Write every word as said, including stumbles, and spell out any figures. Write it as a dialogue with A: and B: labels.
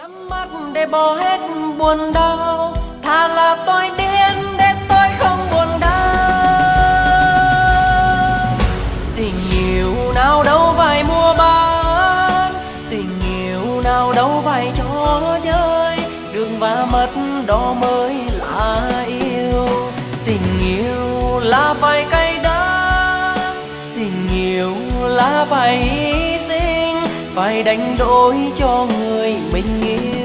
A: nhắm mắt để bỏ hết buồn đau, thà là tôi điên để tôi không buồn đau. Tình yêu nào đâu phải mua bán, tình yêu nào đâu phải trò chơi, được và mất đó mới là yêu. Tình yêu là phải cay đắng, tình yêu là phải hy sinh, phải đánh đổi cho người mình yêu.